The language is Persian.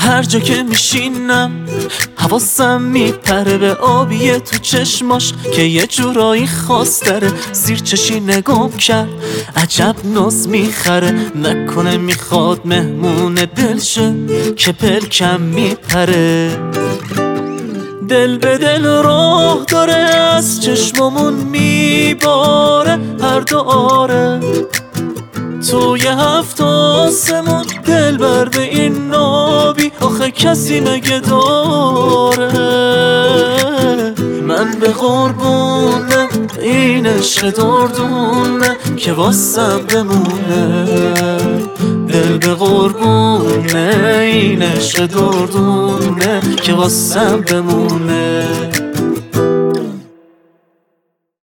هر جا که میشینم حواسم میپره به آبی تو چشماش که یه جورایی خاص داره. زیر چشی نگام کرد عجب ناز میخره، نکنه میخواد مهمون دل شه که پلکم میپره. دل به دل راه داره از چشممون میباره هر دو آره. توی هفت آسمون دل بر به این نابی آخه کسی مگه داره؟ من به قربونه این عشق دردونه که واسم بمونه. دل به قربونه این عشق دردونه که واسم بمونه.